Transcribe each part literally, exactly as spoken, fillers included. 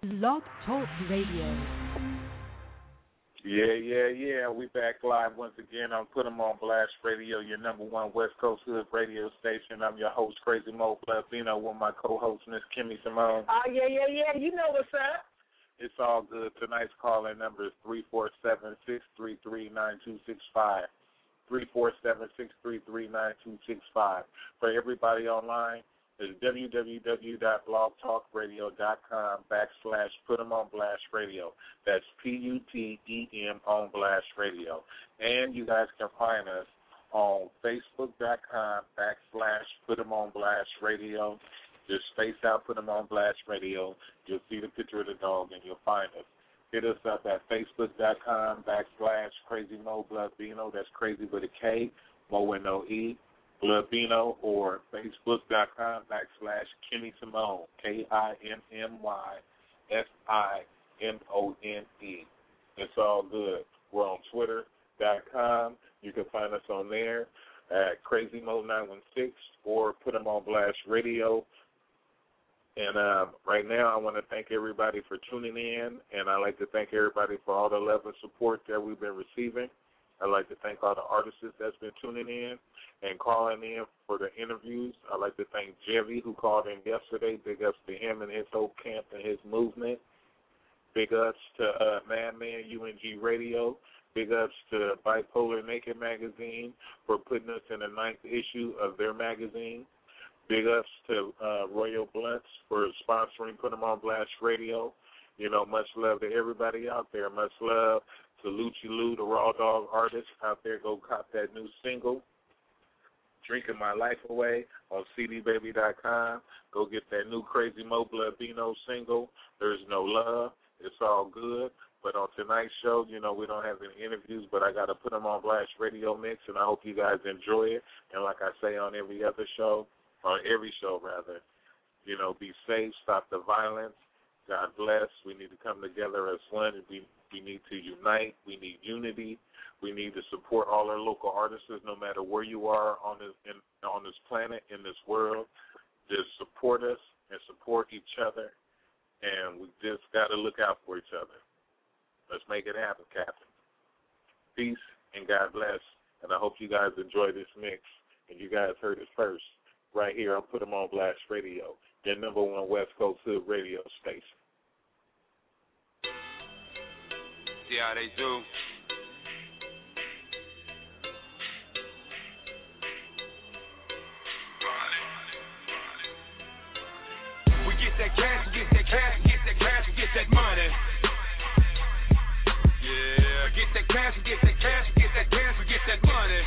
Blog Talk Radio. Yeah, yeah, yeah. We back live once again on Put 'em on Blast Radio, your number one West Coast Hood radio station. I'm your host, Crazy Mo Blavino, with my co-host, Miss Kimmy Simone. Oh, uh, yeah, yeah, yeah. You know what's up. It's all good. Tonight's call-in number is three four seven, six three three, nine two six five. three four seven, six three three, nine two six five. For everybody online, it's www.blogtalkradio.com backslash put 'em on blast radio. That's P U T E M on blast radio. And you guys can find us on facebook.com backslash put 'em on blast radio. Just space out, put 'em on blast radio. You'll see the picture of the dog and you'll find us. Hit us up at facebook.com backslash crazy Mo Blavino. That's crazy with a K, Mo with no E. Blavino, or facebook.com backslash Kimmy Simone, K I M M Y S I M O N E. It's all good. We're on twitter dot com. You can find us on there at Crazy Mo nine one six or Put 'em on Blast Radio. And um, right now I want to thank everybody for tuning in, and I'd like to thank everybody for all the love and support that we've been receiving. I'd like to thank all the artists that's been tuning in and calling in for the interviews. I'd like to thank Jevy, who called in yesterday. Big ups to him and his whole camp and his movement. Big ups to uh, Madman U N G Radio. Big ups to Bipolar Naked Magazine for putting us in the ninth issue of their magazine. Big ups to uh, Royal Blunts for sponsoring Put 'em on Blast Radio. You know, much love to everybody out there. Much love to Lucci Lou, the Raw Dog artist out there. Go cop that new single, Drinking My Life Away, on C D baby dot com. Go get that new Crazy Mo Blavino single, There's No Love. It's all good. But on tonight's show, you know, we don't have any interviews, but I got to Put 'em on Blast Radio mix, and I hope you guys enjoy it. And like I say on every other show, on every show rather, you know, be safe, stop the violence. God bless. We need to come together as one. We, we need to unite. We need unity. We need to support all our local artists, no matter where you are on this in, on this planet, in this world. Just support us and support each other, and we just got to look out for each other. Let's make it happen, Captain. Peace and God bless, and I hope you guys enjoy this mix, and you guys heard it first right here on Put 'em on Blast Radio, your number one West Coast Hood radio station. See how they do. We get that cash, get that cash, get that cash, get that money. Yeah, get that cash, get that cash, get that cash, get that money.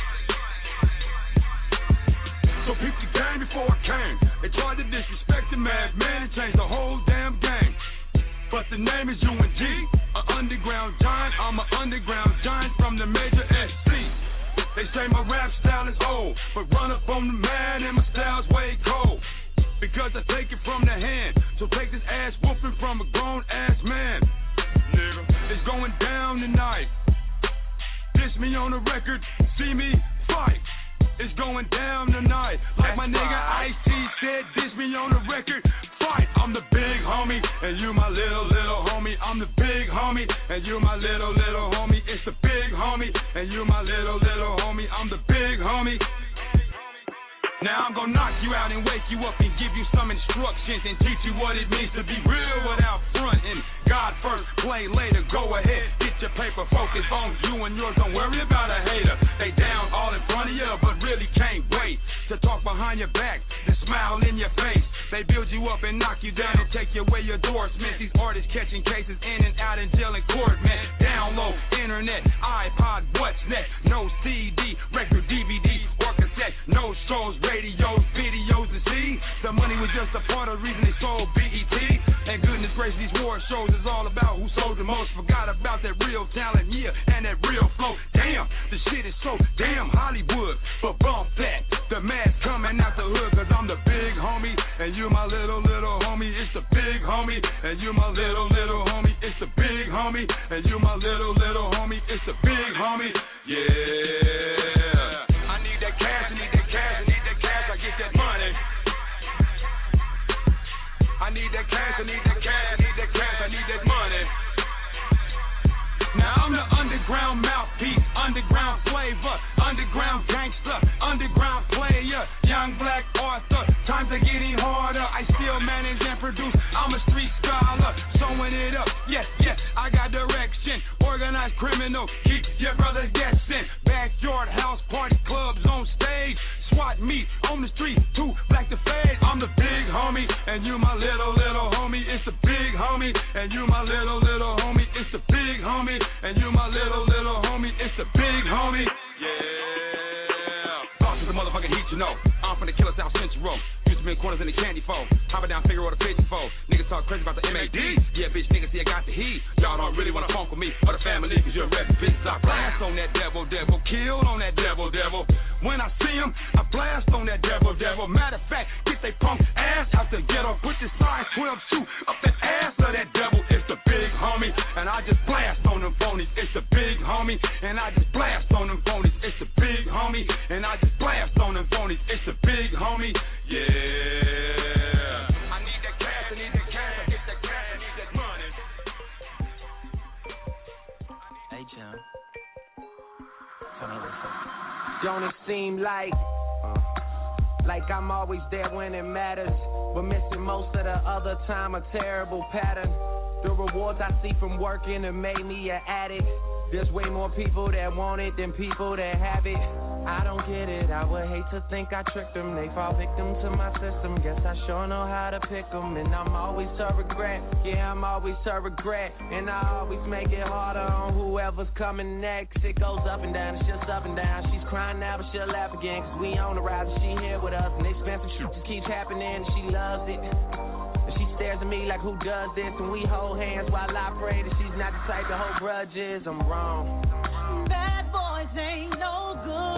So peep the game before I came. They tried to disrespect the madman and change the whole damn game. But the name is U N G, an underground giant. I'm an underground giant from the major S C. They say my rap style is old, but run up on the man and my style's way cold. Because I take it from the hand, so take this ass whooping from a grown ass man. Nigga, it's going down tonight. Diss me on the record, see me fight. It's going down tonight. Like my nigga Ice-T said, diss me on the record, fight. I'm the big homie, and you my little, little homie. I'm the big homie, and you my little, little homie. It's the big homie, and you my little, little homie. I'm the big homie. Now I'm gonna knock you out and wake you up and give you some instructions and teach you what it means to be real without fronting. God first, play later, go ahead, get your paper, focus on you and yours, don't worry about a hater. They down all in front of you, but really can't wait to talk behind your back, to smile in your face. They build you up and knock you down and take away your endorsements. These artists catching cases in and out in jail and court, man. Download, internet, iPod, what's next? No C D, record, D V D, or cassette, no shows, radios, videos, and see. The money was just a part of the reason they sold B E T. And goodness gracious, these war shows is all about who sold the most. Forgot about that real talent, yeah, and that real flow. Damn, the shit is so damn Hollywood. But bump that, the mask coming out the hood, cause I'm the big homie, and you my little, little homie. It's the big homie, and you my little, little homie. It's the big homie, and you my little, little homie. It's the big homie, yeah. I need that cash, I need that cash, I need that cash, I get that money. I need that cash, I need that cash, I need that cash, I need that money. Now I'm the underground mouthpiece, underground flavor, underground gangster, underground player, young black author. Times are getting harder, I still manage and produce. I'm a street scholar, sewing it up. Yes, yes, I got direction. Organized criminal, keep your brother guessing. Backyard house party clubs on stage. SWAT meet on the street, too black to fade. I'm the big homie, and you my little, little homie. It's the big homie, and you my little, little homie. It's the big homie, and you my little, little homie. It's the big homie. Yeah. Boss is the motherfucking heat, you know. I'm from the killer South Central. Used to be in corners in the candy phone. Hopping down, figure out a fifty four. Niggas talk crazy about the M A D. Yeah, bitch, niggas see I got the heat. Y'all don't really wanna funk with me or the family, cause you're a rep bitch. I blast on that devil, devil. Killed on that devil, devil. When I see him, I blast on that devil, devil. Matter of fact, get they punk ass out the ghetto. Put this size twelve shoot up that ass of that devil. It's the big homie, and I just blast on them phonies. It's the big homie, and I just blast on them phonies. It's the big homie, and I just blast on them phonies. It's the big homie, yeah. I need that cash, I need that cash, I get that cash, I need that money. Hey, John. Tell me what's up. Don't it seem like, uh, like I'm always there when it matters, but missing most of the other time, a terrible pattern. The rewards I see from working have made me an addict. There's way more people that want it than people that have it. I don't get it, I would hate to think I tricked them. They fall victim to my system, guess I sure know how to pick them. And I'm always a regret, yeah, I'm always a regret. And I always make it harder on whoever's coming next. It goes up and down, it's just up and down. She's crying now, but she'll laugh again, cause we on the rise and she here with us. And expensive shit just keeps happening and she loves it. She stares at me like, who does this? And we hold hands while I pray that she's not the type to hold grudges. I'm wrong. Bad boys ain't no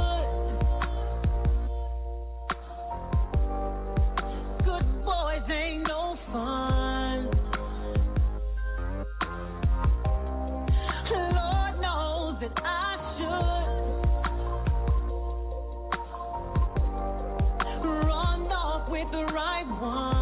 good. Good boys ain't no fun. Lord knows that I should run off with the right one.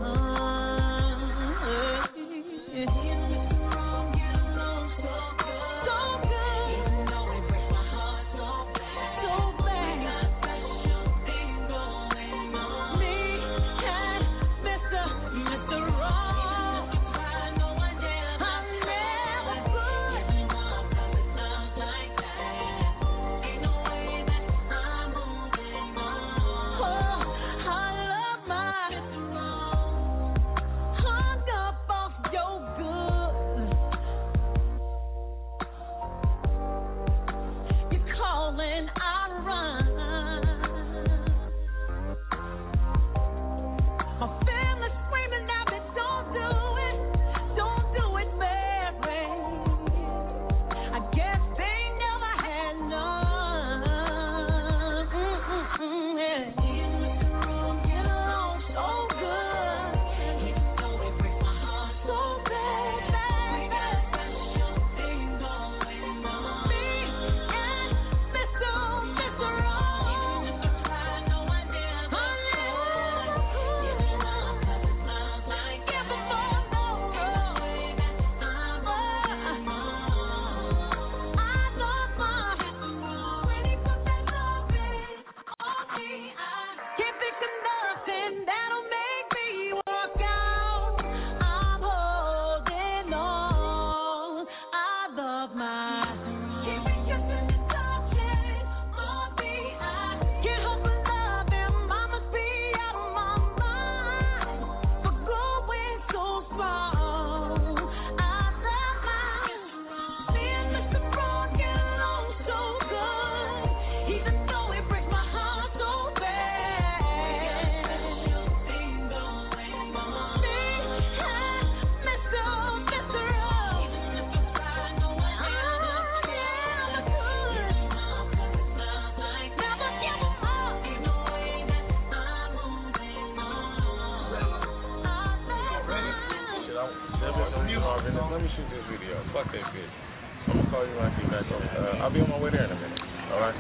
Let me shoot this video. Fuck that bitch. I'm gonna call you when I get back on. Uh, I'll be on my way there in a minute. All right.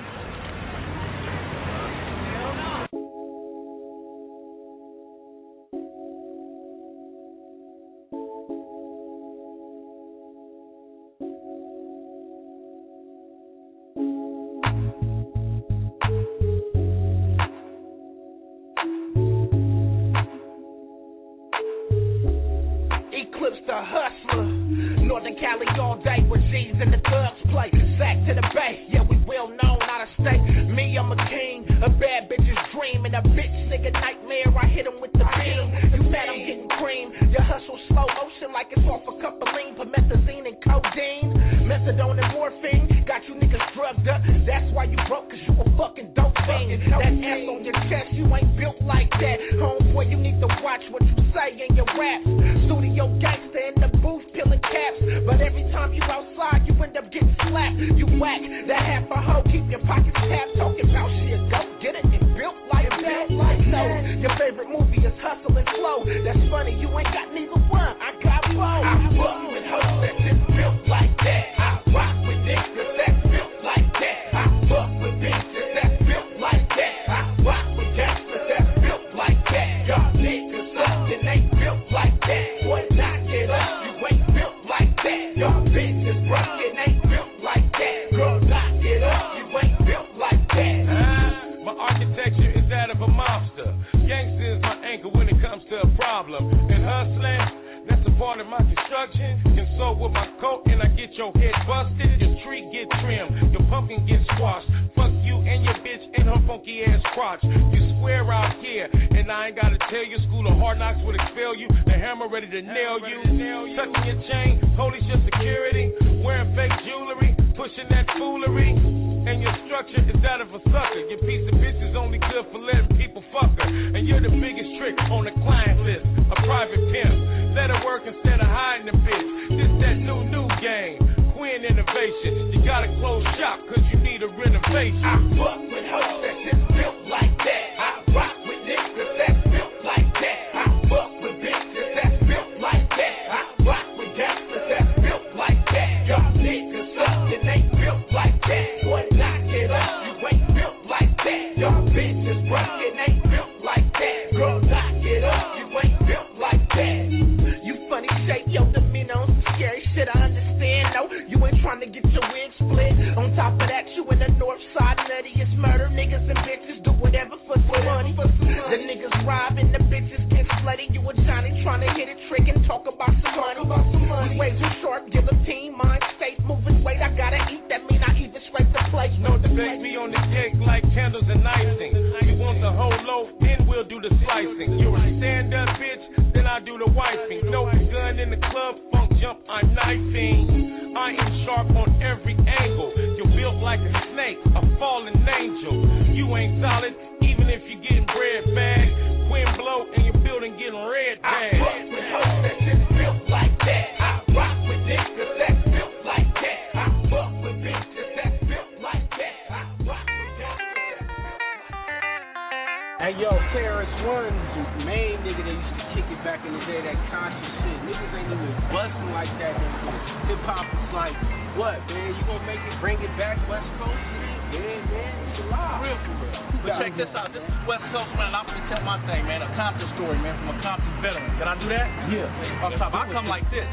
clips the hustler. Northern Cali all day with G's and the thugs play. Sack to the bay, yeah, we well known out of state. Me, I'm a king, a bad bitch's dream, and a bitch nigga nightmare. I hit him with the beam. You mad I'm getting cream? Your hustle slow motion like it's off a cup of lean, promethazine and codeine, methadone and morphine. Got you niggas drugged up. That's why you broke, cause you a fucking dope fiend. That ass on your chest, you ain't built like that. Homeboy, you need to watch what you say in your raps. Studio gangster in the booth peeling caps, but every time you outside, you end up getting slapped. You whack that half a hoe, keep your pockets tapped. Talking about shit, go get it and built like that. No, your favorite movie is Hustle and Flow. That's funny, you ain't got neither one. I got both. I fuck with hoes that just built like that. I rock with niggas that's built like that. I fuck with bitches that's built like that. I rock with gangsters that's built like that. Y'all niggas suck and ain't built like that. Boy, knock it up, you ain't built like that. Y'all bitches rock and ain't built like that. Girl, knock it up, you ain't built like that. Uh, my architecture is that of a mobster. Gangster is my anchor when it comes to a problem. And hustling, that's a part of my construction. Consult with my coat and I get your head busted. Your tree get trimmed, your pumpkin get squashed. Fuck you and your bitch and her funky ass crotch. You swear out here, and I ain't gotta tell you. School of hard knocks would expel you. The hammer ready to nail you. Tucking your chain, police your security. Wearing fake jewelry, pushing that foolery. And your structure is that of a sucker. Your piece of bitch is only good for letting people fuck her. And you're the biggest trick on the client list. A private pimp. Let her work instead of hiding the bitch. This that new, new game. Queen innovation. You gotta close shop cause you need a renovation. I fuck with hoes that just built like that. I rock with niggas that's built like that. I fuck with bitches that's built like that. I rock with gangsters that's built like that. Y'all niggas suck and ain't built like that. Boy, knock it up, you ain't built like that. Y'all bitches rock and ain't built like that. Girl, knock it up, you ain't built like that. You funny shape, your demeanor on some scary shit, I understand. No, you ain't trying to get your wig split. On top of that, you in the north side, nuttiest murder. Niggas and bitches do whatever for some money. The niggas robbing, the bitches get slutty. You a Johnny trying to hit a trick and talk about some money. We way too short, give a team mind state, moving weight. I gotta eat, that mean I even scrape the plate. No debate, me on the cake like candles and icing. You want the whole loaf, then we'll do the slicing. You're a stand-up bitch, then I do the wiping. No gun in the club, funk jump, I'm knifing. I am sharp on every angle. You're built like a snake, a fallen angel. You ain't solid, even if you're getting bread bag. Wind blow and your building getting red bag. I fuck with hoes that just built like that. I rock with niggas that's built like that. I fuck with bitches that's built like that. I rock with gangsters that's built like that. Hey yo, K R S One, the main nigga that used to kick it back in the day, that conscious shit. Niggas ain't even busting like that no more. Hip hop is like, what, man? You gonna make it, bring it back West Coast? Yeah, man, it's alive. Real for real. But check this out. This is West Coast, man. I'm gonna tell my thing, man. A Compton story, man, from a Compton veteran. Can I do that? Yeah. Off top, I come like this.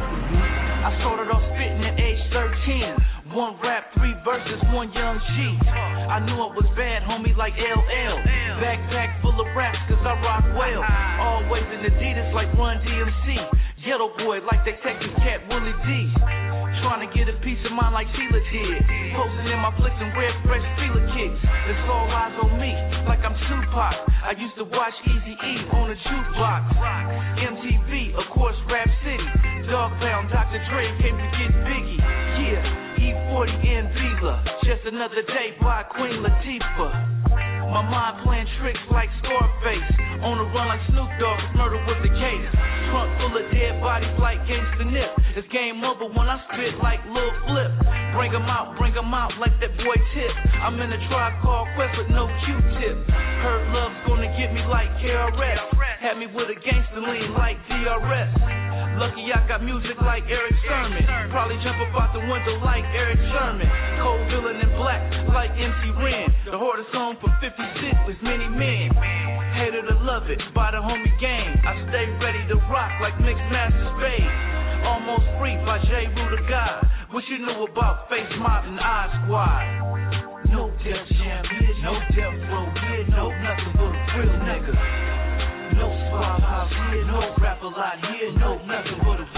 I started off spitting at age thirteen. One rap, three verses, one young G. I knew it was bad, homie, like L L. Backpack full of raps, cause I rock well. Always in Adidas like Run D M C. Ghetto boy like they Texas cat Willie D. Trying to get a piece of mind like Sheila did. Posting in my flicks and red fresh Sheila kicks. It's all eyes on me, like I'm Tupac. I used to watch Eazy-E on a jukebox. M T V, of course, Rap City. Dog Pound, Doctor Dre came to get Biggie. Yeah, E forty and Vila. Just another day by Queen Latifah. My mind playing tricks like Scarface. On the run like Snoop Dogg, murder was the case. Trunk full of dead bodies like Gangsta Nip. It's game over when I spit like Lil Flip. Bring 'em out, bring 'em out like that boy Tip. I'm in a Tribe Called Quest with no Q-tip. Heard love's gonna get me like K R S. Had me with a gangster lean like D R S. Lucky I got music like Eric Sermon. Probably jump up out the window like Eric Sherman. Cold villain in black like M C Ren. The hardest song for fifty-six was Many Men. Hated to love it by the homie gang. I stay ready to rock like Mixed Master Spade. Almost Free by J. Rue the God. What you knew about Face Mob and I Squad? No Def Jam here, no Death Row here, no nothing but a real nigga. No Swab House here, no rapper lot here, no nothing but a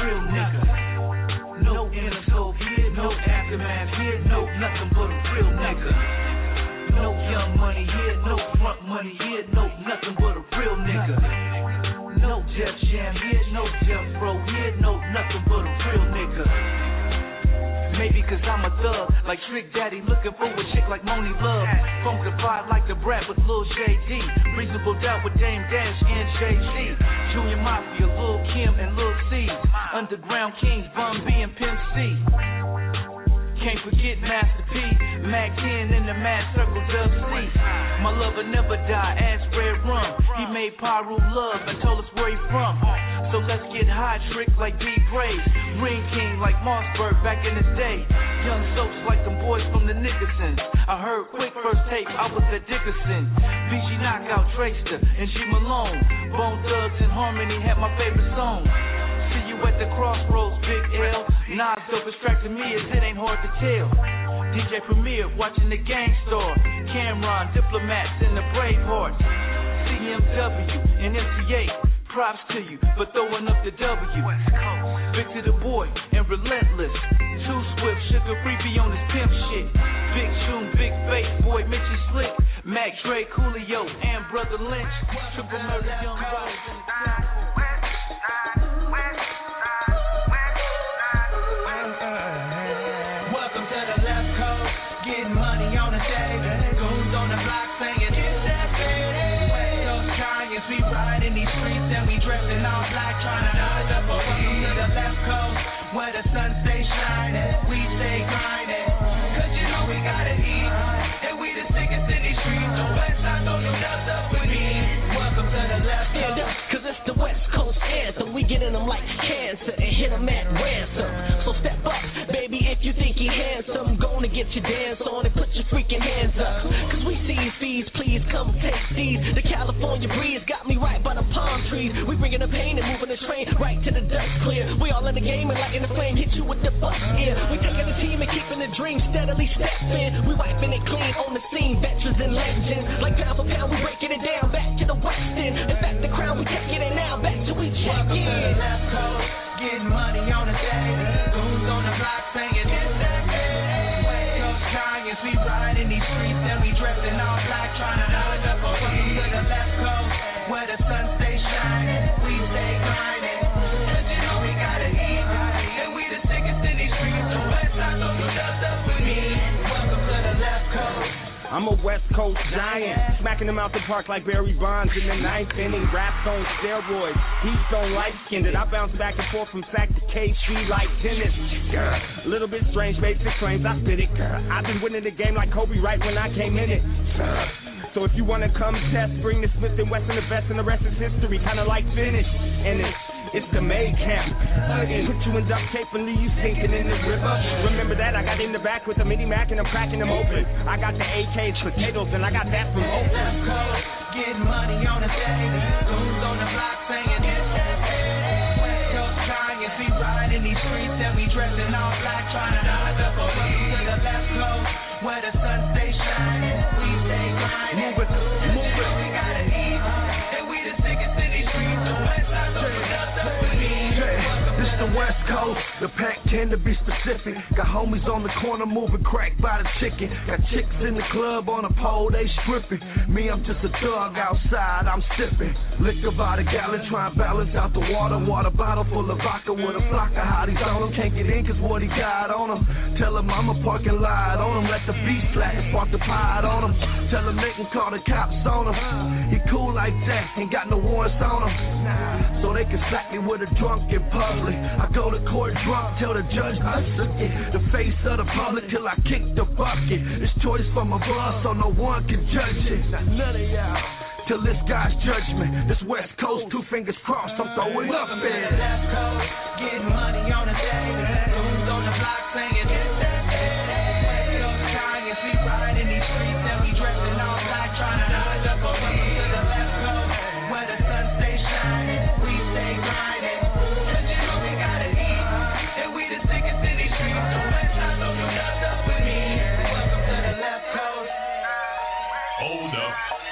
nigga. No young money here, no front money here, no nothing but a real nigga. No Def Jam here, no Death Row here, no nothing but a real nigga. Maybe cause I'm a thug, like Trick Daddy, looking for a chick like Moni Love. Funkified like the Brat with Lil J D. Reasonable Doubt with Dame Dash and Jay-Z. Junior Mafia, Lil Kim and Lil C. Underground Kings, Bun B and Pimp C. Can't forget Master P, Mac ten in the Mad Circle Dub C. My lover never die, ass red rum. He made Pyru love and told us where he from. So let's get high, trick like D Graves. Ring King like Mossberg back in his day. Young soaps like them boys from the Nickersons. I heard quick first tape, I was at Dickerson. B G Knockout, Tracester, and G Malone. Bone Thugs and Harmony had my favorite song. See you at the crossroads, Big L. Nas dope distracting me as it ain't hard to tell. D J Premier watching the Gang Star. Cameron, Diplomats, and the Bravehearts. C M W and M T A. Props to you for throwing up the W. Victor the Boy and Relentless. Too Swift, Sugar Free be on his pimp shit. Big Tune, Big Bass, Boy Mitchie Slick. Mac Dre, Coolio, and Brother Lynch. Triple Murder, Young Riders in the temple. Welcome to the left coast, getting money on the stage. Goons on the block singing, it's that faded. West Coast Giants, we riding these streets and we dressing all black, trying to dodge up. But welcome to the left coast, where the sun stays shining, we stay grinding. Cause you know we gotta eat, and we the sickest in these streets. The West Side don't do nothing up with me. Welcome to the left coast. Yeah, cause it's the West Coast anthem. We getting them like cancer and hit them at ransom. So step up, baby, if you think you're handsome. Gonna get your dance on and put your freaking hands up. Cause we see fees, please come take these. The California breeze got me right by the palm trees. We bringing the pain and moving the train right to the dust clear. We all in the game and lighting the flame, hit you with the bus ear. We taking the team and keeping the dream steadily stepping. We wiping it clean on the scene, veterans and legends. Like pound for pound, we breaking it down back to the west end. In fact, the crown, we taking it now back till we check in. Welcome to the left coast, getting money on the stage. Goons on the block singing, it's that faded. West Coast Giants, we riding these streets and we dressing all black, trying to dodge up. Welcome to the left coast, where the sun stays shining, we stay grinding. Cause you know we gotta eat, and we the sickest in these streets. The West Side don't do nothing up with me. Welcome to the left coast. I'm a West Coast giant, smacking them out the park like Barry Bonds in the ninth inning. Raps on steroids, heat on light-skinned. I bounce back and forth from sack to K C like tennis. Girl, a little bit strange, basic claims, I spit it. Girl, I've been winning the game like Kobe right when I came in it. Girl. So if you wanna come test, bring the Smith and Wesson, the best, and the rest is history. Kinda like finish, and it's It's the May camp. Put you in duct tape and leave you sinking in the river. Remember that? I got in the back with a mini Mac and I'm cracking them open. I got the A Ks, potatoes, and I got that from Oakland. Getting money on the stage. Goons on the block singing, it's that faded. West Coast Giants, we riding these streets and we dressing all black, trying to dodge up. Welcome to the left coast, where the sun stays shining, we stay grinding. Move it, move it. We gotta eat, and we the sickest in these streets. The West Side don't do nothing with me. This the West Coast, the pack tend to be specific. Got homies on the corner moving crack by the chicken. Got chicks in the club on a pole, they stripping. Me, I'm just a thug outside, I'm sipping. Liquor by the gallon, try and balance out the water. Water bottle full of vodka with a flock of hotties on him. Can't get in cause what he got on him. Tell him I'm a parking lot on him. Let the beat flat and spark the pot on him. Tell him they can call the cops on him. He cool like that, ain't got no warrants on him. So they can sack me with a drunk in public. I go to court drunk, tell the judge I suck it. The face of the public till I kick the bucket. It's choice from above, so no one can judge it. None of y'all. Till this guy's judgment. This West Coast, two fingers crossed, I'm throwing up in. Left coast, getting money on the stage. Goons on the block singing, it's that faded. West Coast Giants, we riding these streets and we dressing all black, trying to dodge up. Welcome to the left coast, where the sun stays shining, we stay grinding. Cause you know we gotta eat, and we the sickest in these streets. The West Side don't do nothing with me. Welcome to the left coast. Hold up.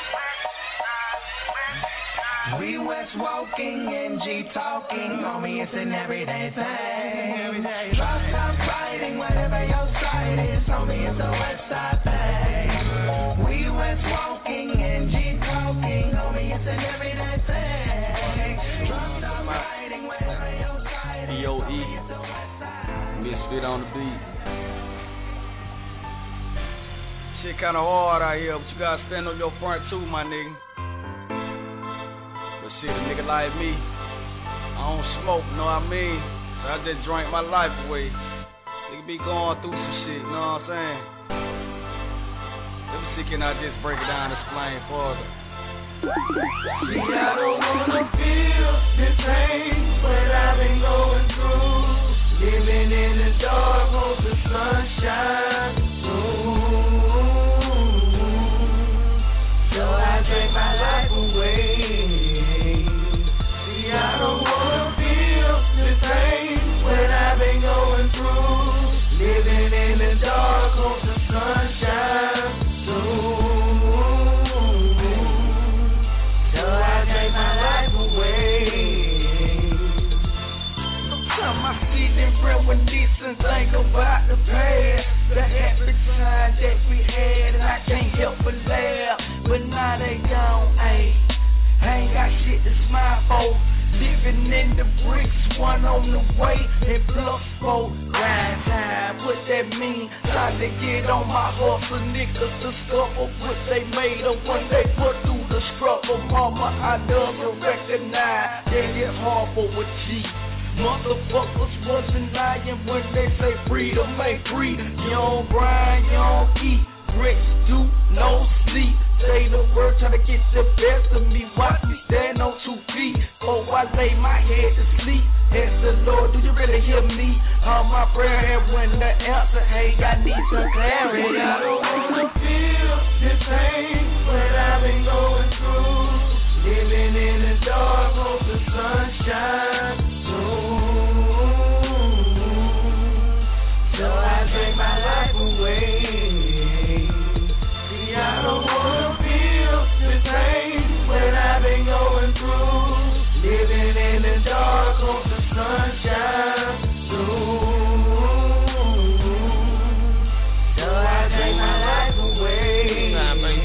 We West walking and G talking, homie, it's an everyday thing. Drop top riding, whatever your side is, homie, it's a West Side thing. bit on the beat. Shit kinda hard out here, but you gotta stand on your front too, my nigga. But shit, a nigga like me, I don't smoke, know what I mean? So I just drank my life away. Nigga be going through some shit, you know what I'm saying? Let me see, can I just break it down and explain further? See, I don't wanna feel the pain, what I've been going through. Living in the dark, hope the sunshine soon. So I take my life away. See, I don't wanna feel the pain, what I've been going through. Living in the dark, hope the sunshine soon. When decent think about the past, the happy time that we had, and I can't help but laugh. But now they gone, ayy. I ain't got shit to smile for. Living in the bricks, one on the way, and plus four. Grind time, what that mean? Time to get on my hustle, niggas discover what they made of when they put through the struggle. Mama, I never recognize that it's hard for a G. Motherfuckers wasn't lying when they say freedom ain't free. You don't grind, you don't eat. Rich do no sleep. Say the word, trying to get the best of me. Watch me stand on two feet. Oh, I lay my head to sleep. Ask the Lord, do you really hear me? On my prayer head when the answer, hey, I need some clarity. I don't wanna feel this pain, what I've been going through. Living in the dark, hope the sunshine. So I take my life away. See, I don't wanna feel the pain when I've been going through. Living in the dark, hope the sunshine soon. So I take my life away.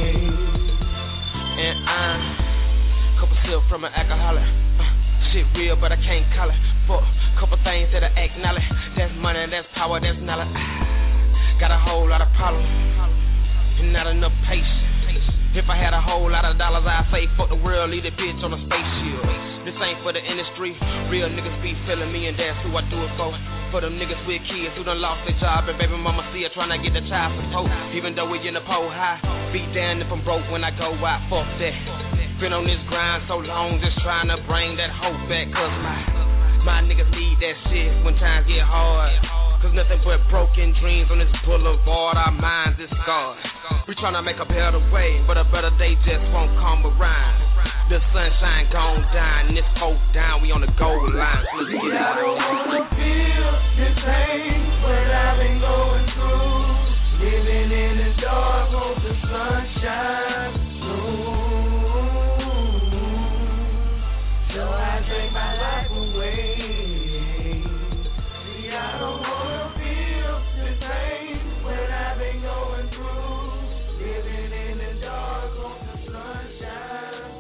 And I'm a couple sip from an alcoholic. Uh, shit real, but I can't call it. Fuck. Couple things that I acknowledge. That's money, that's power, that's knowledge. Got a whole lot of problems and not enough patience. If I had a whole lot of dollars, I'd say fuck the world, leave the bitch on a spaceship. This ain't for the industry. Real niggas be feeling me, and that's who I do it for. For them niggas with kids who done lost their job, and baby mama see her trying to get the child support. Even though we in the pole high, be damned if I'm broke when I go out. Fuck that. Been on this grind so long, just trying to bring that hope back. Cause my My niggas need that shit when times get hard. Cause nothing but broken dreams on this boulevard. Our minds is scarred. We tryna make a better way, but a better day just won't come around. The sunshine gone down, this hope down, we on the goal line. See, I don't wanna feel this pain, what I've been going through. Living in the dark, hope the sunshine soon. So I take my life away. See, I don't wanna feel the pain when I've been going through. Living in the dark, hope the sunshine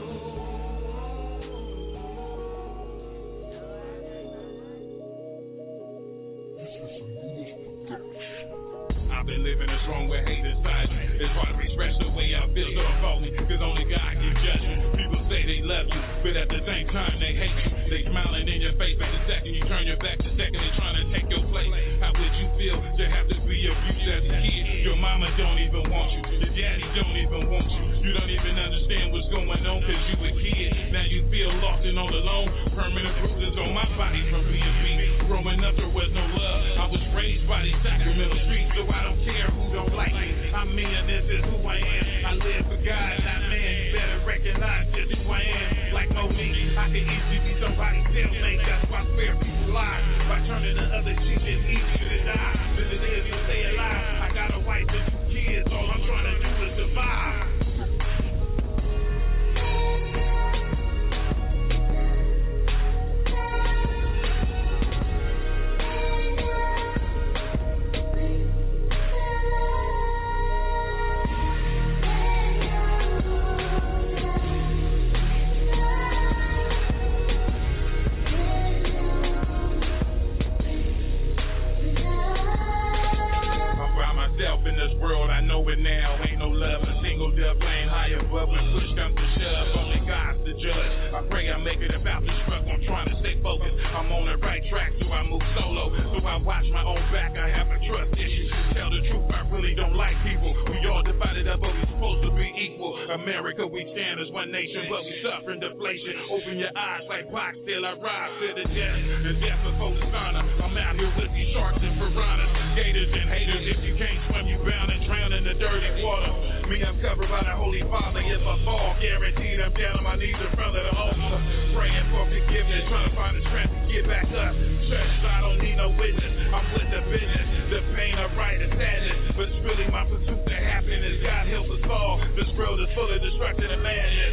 soon. I've been living this wrong with hate inside me. It's hard to express the way I feel, so I'm falling, cause only God can judge me. People say they love you, but at the same time they hate you. They smiling in your face, but the second you turn your back, the second they trying to take your place. How would you feel to have to be abused as a kid? Your mama don't even want you, your daddy don't even want you. You don't even understand what's going on cause you a kid. Now you feel lost and all alone. Permanent bruises on my body from being beat. Growing up there was no love. I was raised by these Sacramento streets, so I don't care who don't like me. I mean, this is who I am. I live for God, not man. You better recognize just who I am. Like Monique, I can easily be somebody's cellmate. America, we stand as one nation, but we suffering deflation. Open your eyes like Pac, still I rise to the death. And death before the sauna. I'm out here with these sharks and piranhas, gators and haters. If you can't swim, you bound and drown in the dirty water. Me, I'm covered by the Holy Father. If I fall, guaranteed I'm down on my knees in front of the altar, praying for forgiveness, trying to find the strength to get back up. Stressed, I don't need no witness. I'm with the business. The pain I write is sadness, but it's really my pursuit to happiness. God help us all. This world is full of destruction and madness.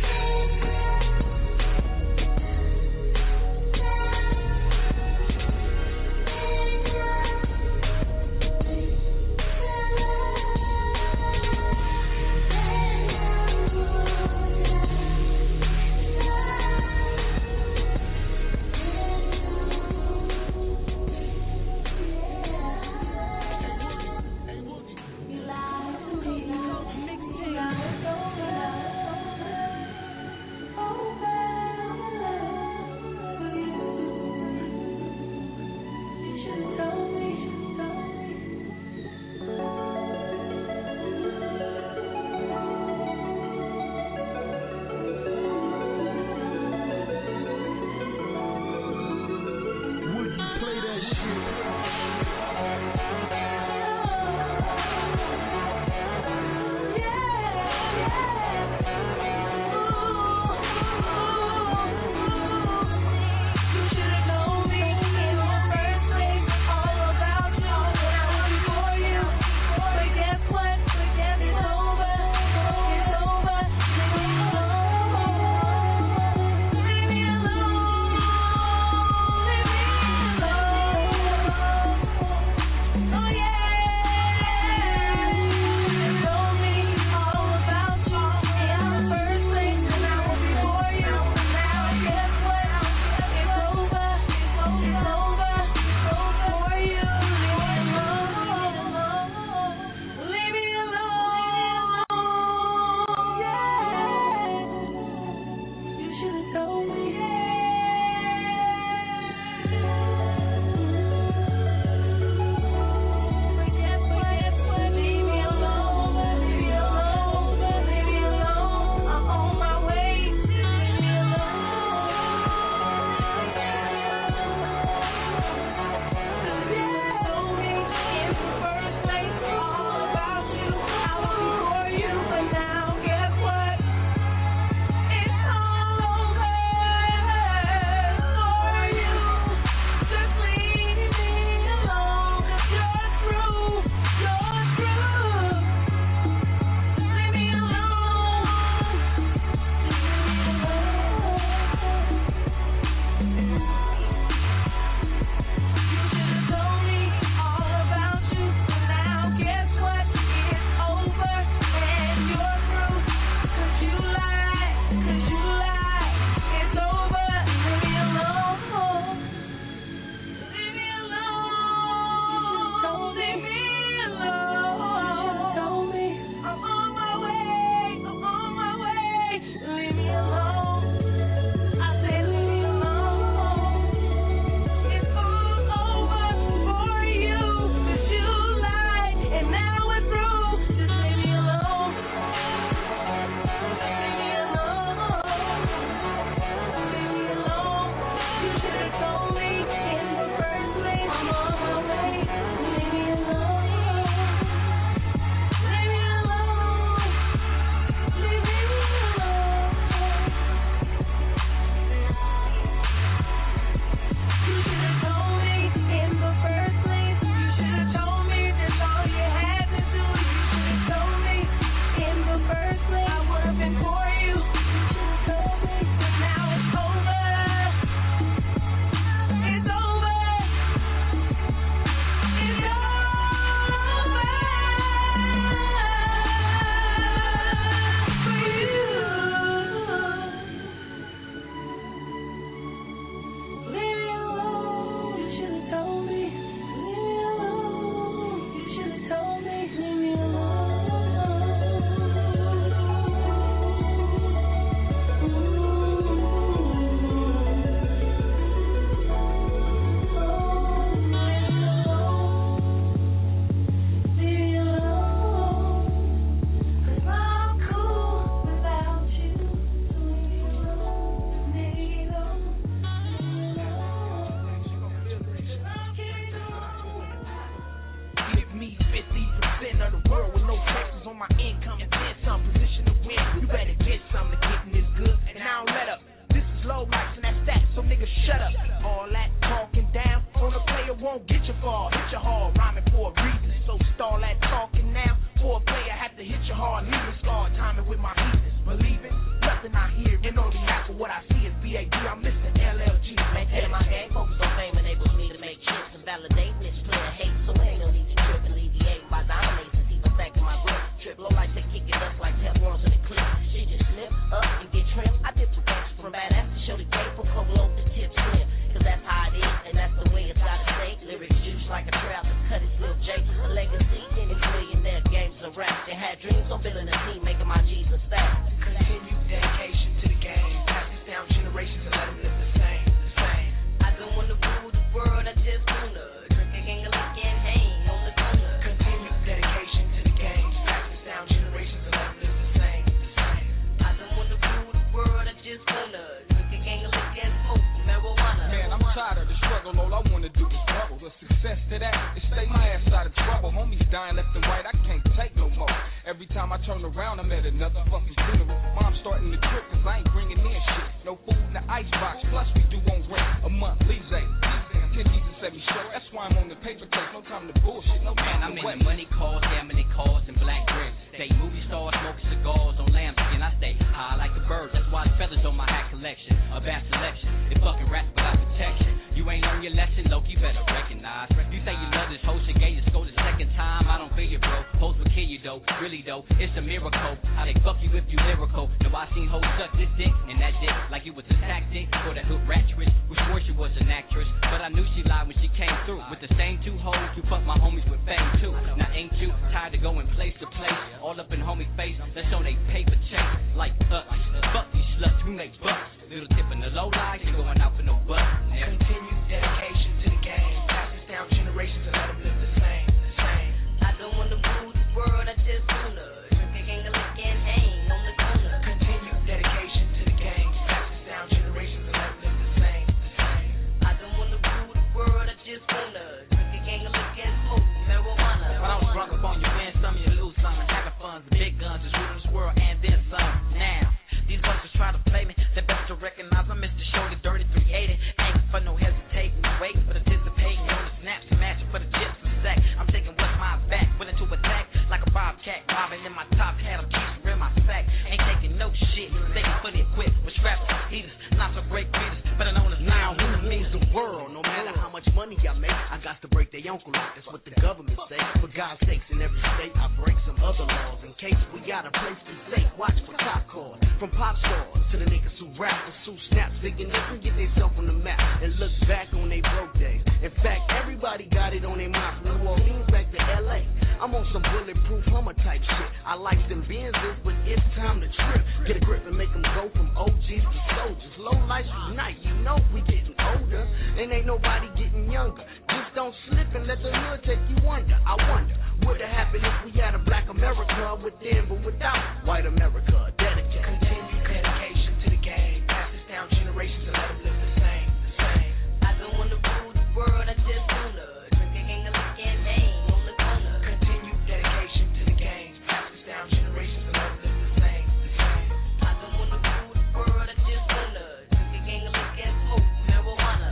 success to that is stay my ass out of trouble. Homies dying left and right, I can't take no more. Every time I turn around, I'm at another fucking funeral. Mom's starting to trip cause I ain't bringing in shit. No food in the icebox, plus we do on rent a month. Lease eight. Ten Jesus set me straight. That's why I'm on the paper chase. No time to bullshit. No time Man, I'm to in wait. the money calls, gambling cars, and black bricks. Stay movie stars, smoke cigars on lambskin. I stay high like a bird. That's why the feathers on my hat collection. A vast selection. It fucking rats without protection. You ain't learned your lesson, Loki, better recognize. You say you love this hoe, she gave you score the second time. I don't feel you, bro. Post will kill you, though. Really, though, it's a miracle. How they fuck you if you lyrical. Now I seen hoes suck this dick and that dick like it was a tactic for the hood ratchet. We swore she was an actress, but I knew she lied when she came through. With the same two hoes who fuck my homies with fame, too. Now ain't you tired of going place to place? All up in homie face, let's show they paper chase. Like us, fuck these sluts, we make bucks. Little tip in the low line, ain't going out for no bucks. Continue dedication to the game. Pass this down generations and let them live the same, the same. I don't want to rule the world, I just wanna drink a gang of liquor and hang on the corner. Continue dedication to the game. Pass this down generations and let them live the same, the same. I don't want to rule the world, I just wanna drink a gang of liquor and smoke marijuana. When I was drunk up on you, win some, you lose some. And having funds, the big guns is ruling this world and then some. Now, these busters try to play me. They best to recognize I'm Mister Shorty, dirty three eighty. Ain't for no hesitating, wait, but anticipating on the snaps and matching for the chips and sack. I'm taking what's my back, willing to attack like a bobcat, bobbing in my top hat. I'm keeping in my sack, ain't taking no shit. Thinking for the equip with straps, heaters, not so great beaters, better known as now. Who means the world? No matter how much money I make, I got to break their uncle out. That's what the government say. For God's sakes, in every state, I break some other laws in case we got a place to stay. Watch for top calls, from pop stars to the niggas who rap and who snap, thinking they can get themselves on the map and look back on their broke days. In fact, everybody got it on their mind from New Orleans back to L A. I'm on some bulletproof Hummer type shit. I like them Benzes, but it's time to trip. Get a grip and make them go from O Gs to soldiers. Low life unite, you know we getting older, and ain't nobody getting younger. Just don't slip and let the hood take you under. I wonder, what'd have happened if we had a black America within, but without white America? Dedicated. Continue dedication to the game. Pass this down generations and let them live the same, the same. I don't want to rule the world, I just wanna drink a gang of liquor and hang on the corner. Continue dedication to the game. Pass this down generations and let them live the same, the same. I don't want to rule the world, I just wanna drink a gang of liquor and smoke marijuana.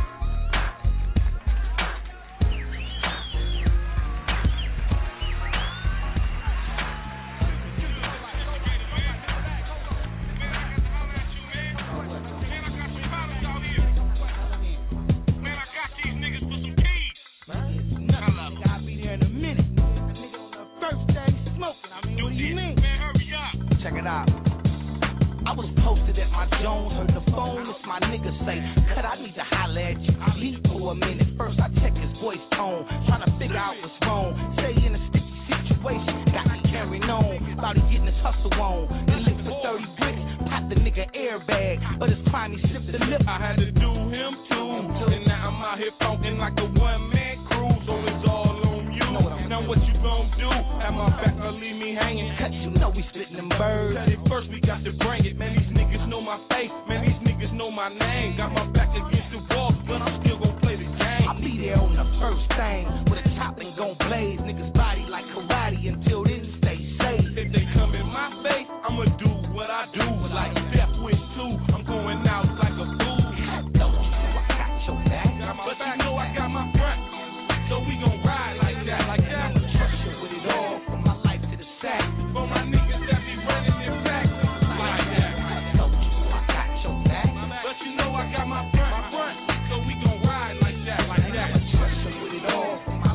Check it out. I was posted at my Jones, heard the phone, it's my nigga say, cut, I need to holler at you, leave for a minute. First I check his voice tone, trying to figure out what's wrong. Say in a sticky situation, got me carrying on, about he getting his hustle on. Then licked for thirty bricks, popped the nigga airbag, but his crime he sipped the lip. I had to do him too, and now I'm out here funkin' like a one-man crew, so it's all on you. Now what you gon' do? Have my back or leave me hanging? Cause you know we splitting them birds. Said it first, we got to bring it. Man, these niggas know my face. Man, these niggas know my name. Got my back against the wall, but I'm still gon' play the game. I'll be there on the first thing, with a top and gon' blaze niggas body like karate. Until then, stay safe. If they come in my face, I'ma do what I do. Like Steph with two, I'm going out like a fool. Don't you know I got your back? But you know I got my front, so we gon' ride like that, like that. Trust you with it all, from my life to the sack. For my niggas that be running it back, like that. Don't you know I got your back? But you know I got my front, my front, so we gon' ride like that, like that. Trust you with it all, from my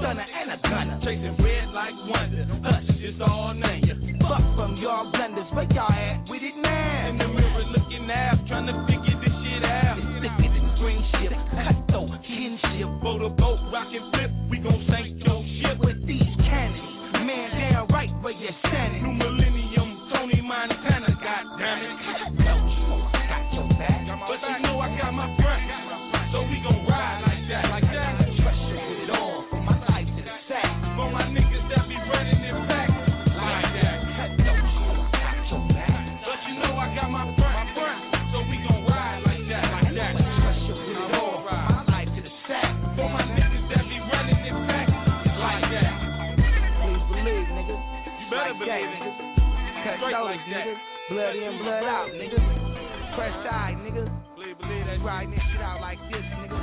stunner and a gunner. Chasing bread like wonder. Hush, it's all name. Fuck from y'all blenders, where y'all at with it now? In the mirror looking out, trying to figure this shit out. Thicker than green ship, cutthroat, kinship. Boat a boat, rock and flip, we gon' sink your ship. With these cannons, man down right where you're standing. New millennium, Tony Montana, goddammit. No, I got your back. But you know I got my front, so we gon' ride like that, like that. Trust you with it all, from my life to the sack. For my niggas that be running in back, like that. No, I got your back. But you know I got my front, my front, so we gon' ride like that, like that. Trust you with it all, from my life to the sack. For my niggas that be running in back, like that. Please believe, nigga. You better like believe that, it. Cut Straight those, like that. nigga. Blood in, blood out, nigga. Fresh eye, nigga. Believe, believe that. Riding this shit out like this, nigga.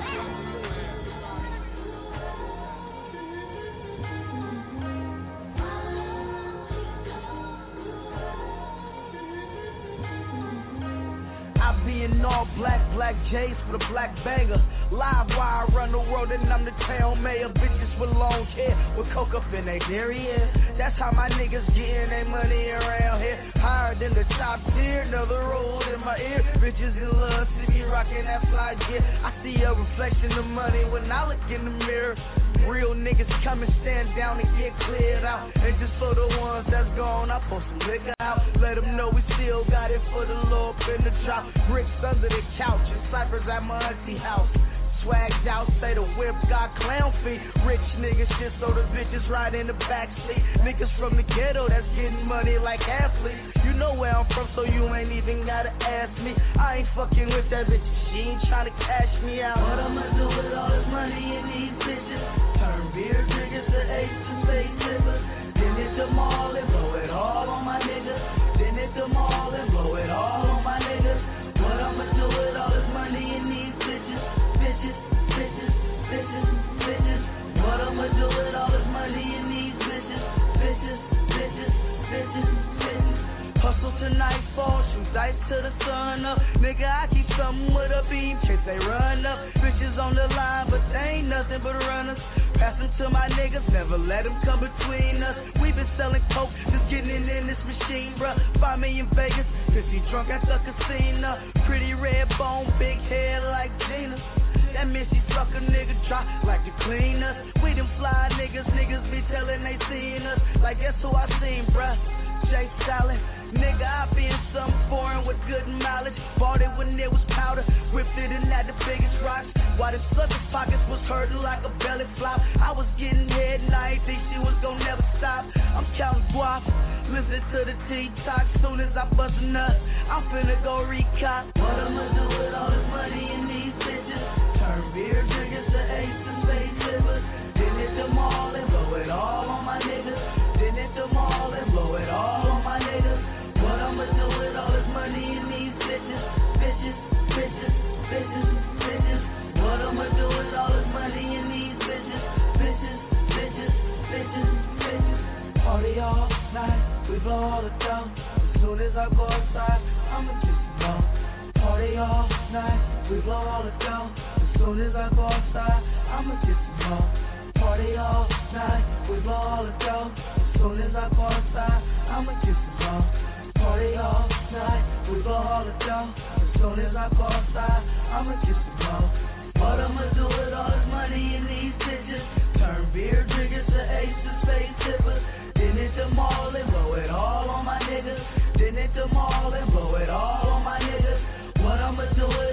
I be in all black, black J's for the black banger. Live while I run the world and I'm the town mayor. Bitches with long hair with coke up in their derriere. That's how my niggas getting their money around here. Higher than the top tier, another roll in my ear. Bitches in love, see me rocking that fly gear. I see a reflection of money when I look in the mirror. Real niggas come and stand down and get cleared out. And just for the ones that's gone, I post some liquor out. Let them know we still got it for the Lord in the drop. Bricks under the couch and ciphers at my auntie house. Swagged out, say the whip got clown feet. Rich niggas shit so the bitches ride in the backseat. Niggas from the ghetto that's getting money like athletes. You know where I'm from, so you ain't even gotta ask me. I ain't fucking with that bitch, she ain't tryna cash me out. What I'ma do with all this money in these bitches? Turn beer triggers to ace and fake tippers. Then hit the mall and blow it all on my niggas. Then hit the mall and blow it all on my niggas. What I'ma do with all this money in these bitches? Bitches, bitches, bitches, bitches. What I'ma do with all this money in these bitches? Bitches, bitches, bitches, bitches. Hustle to nightfall, shoot dice to the sun up. Nigga, I keep something with a beam, chase they run up. Bitches on the line, but they ain't nothing but runners. Pass them to my niggas, never let them come between us. We been selling coke, just getting in, in this machine, bruh. Find me in Vegas, fifty drunk at the casino. Pretty red bone, big head like Gina. That Missy suck a nigga drop like the cleaners. We them fly niggas, niggas be telling they seen us. Like guess who I seen, bruh? Jay Stalin. Nigga, I been something foreign with good mileage. Bought it when it was powder, whipped it and had the biggest rocks. While the sucker's pockets was hurting like a belly flop. I was getting head and I ain't think she was gon' never stop. I'm counting guap, listen to the T-Talk. Soon as I bust a nut, I'm finna go recop. What I'ma do with all this money in these bitches? Turn beer drinkers to ace and fake tippers. Then hit the mall and blow it all on my niggas. Then hit the mall and blow it all on my niggas. What I'ma do with all this money in these bitches? Bitches, bitches, bitches, bitches. What I'ma do with all this money in these bitches? Bitches, bitches, bitches, bitches. Party all night, we blow all the dough. As soon as I go outside, I'ma kiss the ball. Party all night, we blow all the dough. As soon as I go outside, I'ma kiss the ball. Party all night, we blow all the dough. As soon as I go outside, I'ma kiss the ball. Party all night, we blow all the dough. As soon as I go outside, I'ma kiss the ball. What I'ma do with all this money in these bitches? Turn beer drinkers to aces, fake tippers. Then hit the mall and blow it all on my niggas. Then hit the mall and blow it all on my niggas. What I'ma do with